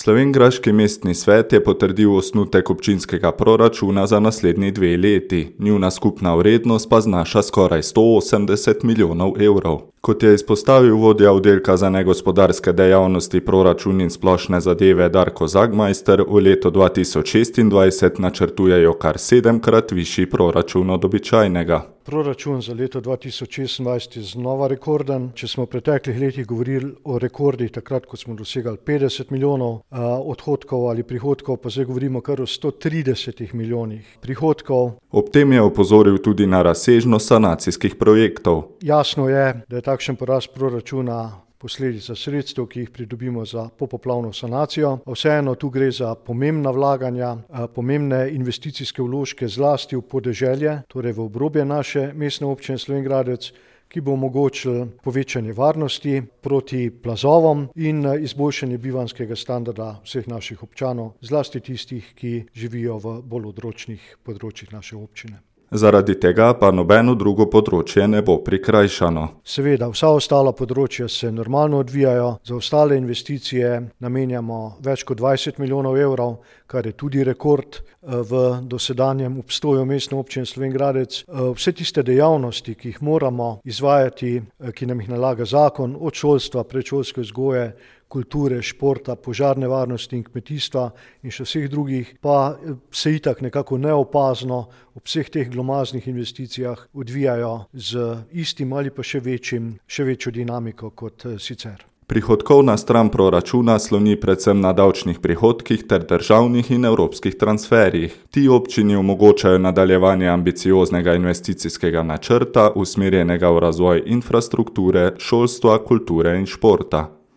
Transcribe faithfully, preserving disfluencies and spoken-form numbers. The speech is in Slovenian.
Slovenjgraški mestni svet je potrdil osnutek občinskega proračuna za naslednji dve leti, njuna skupna vrednost pa znaša skoraj sto osemdeset milijonov evrov. Kot je izpostavil vodja oddelka za negospodarske dejavnosti, proračun in splošne zadeve Darko Zagmajster, v letu dva tisoč šestindvajset načrtujejo kar sedemkrat višji proračun od običajnega. Proračun za leto dva tisoč šestindvajset je znova rekorden. Če smo v preteklih letih govorili o rekordih, takrat, ko smo dosegali petdeset milijonov odhodkov ali prihodkov, pa zdaj govorimo kar o sto tridesetih milijonih prihodkov. Ob tem je opozoril tudi na razsežnost sanacijskih projektov. Jasno je, da je takšen porast proračuna posledica sredstev, ki jih pridobimo za popoplavno sanacijo. Vseeno tu gre za pomembna vlaganja, pomembne investicijske vložke zlasti v podeželje, torej v obrobje naše mestne občine Slovenj Gradec, ki bo omogočil povečanje varnosti proti plazovom in izboljšanje bivanjskega standarda vseh naših občanov, zlasti tistih, ki živijo v bolj odročnih področjih naše občine. Zaradi tega pa nobeno drugo področje ne bo prikrajšano. Seveda, vsa ostala področja se normalno odvijajo, za ostale investicije namenjamo več kot dvajset milijonov evrov, kar je tudi rekord v dosedanjem obstoju mestne občine Slovenj Gradec. Vse tiste dejavnosti, ki jih moramo izvajati, ki nam jih nalaga zakon, od šolstva, predšolske vzgoje, kulture, športa, požarne varnosti in kmetijstva in še vseh drugih, pa se itak nekako neopazno ob vseh teh glomaznih investicijah odvijajo z istim ali pa še večjim, še večjo dinamiko kot sicer. Prihodkovna stran proračuna sloni predvsem na davčnih prihodkih ter državnih in evropskih transferjih. Ti občini omogočajo nadaljevanje ambicioznega investicijskega načrta, usmerjenega v razvoj infrastrukture, šolstva, kulture in športa.